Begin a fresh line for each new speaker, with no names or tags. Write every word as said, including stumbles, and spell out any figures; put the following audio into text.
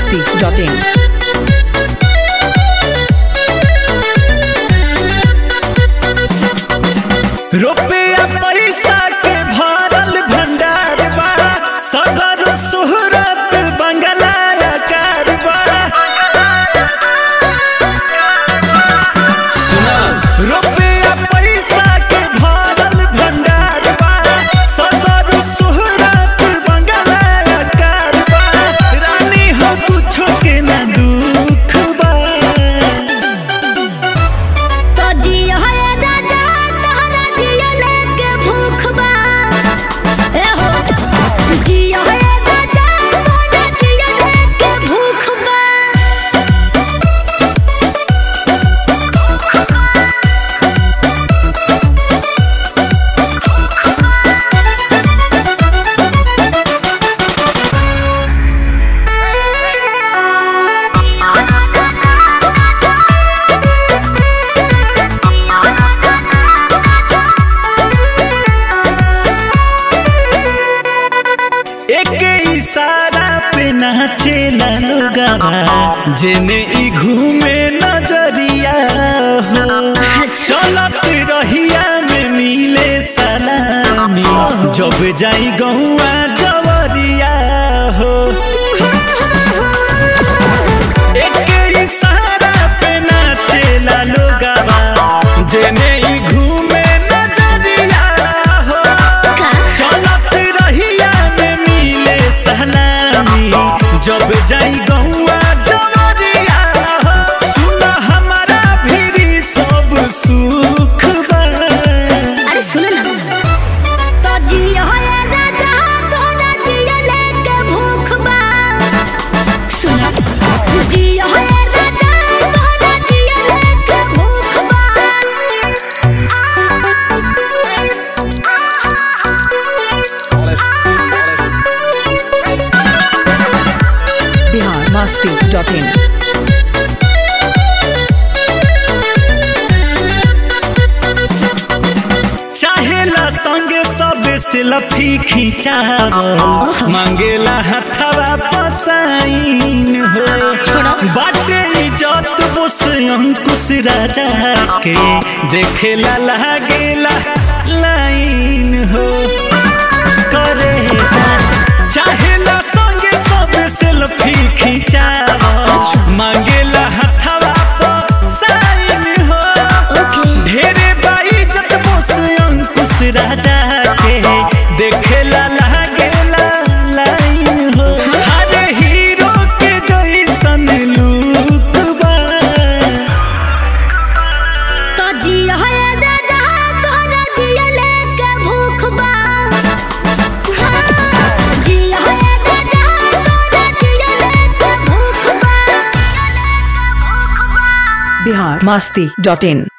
masti dot in.
रुपया पैसा के भरल भंडार बा, सदर सुहरत बंगला आकार बा। सुना, रुपया पैसा के भरल भंडार बा, सदर सुहरत बंगला आकार बा। रानी हो कुछो के ना दुख बा।
तो जियो है राजा तहरा जियो लेके भूख बा। ए हो जियो है राजा तहरा जियो लेके भूख बा।
एक इशारा पे नाचेला लोगवा, जेने ई घूमे नजरिया हो। चलत रहिया में मिले सलामी, जब जाई गहुआ जवरिया हो। एक इशारा पे नाचेला लोगवा, जेने ई घूमे नजरिया हो। चलत रहिया में मिले सलामी, जब जाई गहुआ जवरिया हो। सुन हमारा भी सब सुख बा।
अरे सुनो ना, तो जियो है राजा तोरा जियो लेके भूख बा। सुनो, जियो है राजा तोरा जियो लेके भूख बा।
Bihar masti dot in.
चाहेला संगे सब सेल्फी खिंचावल, मांगेला हथवा पसाइन हो। बाटे इज्जत बोस अंकुश राजा के, देखेला लागेला लाइन हो। करे जा चाहेला संगे सब सेल्फी खिंचावल, मांगेला हथवा पसाइन हो। ढेरे बाइज्जत बोस अंकुश राजा के, देखेला लागेला लाइन हो। हर हीरो के जैसन लुक बा।
तो जियो है राजा तोरा जियो लेके भूख बा। हाँ, जियो है राजा तोरा जियो लेके भूख बा।
Bihar masti dot in.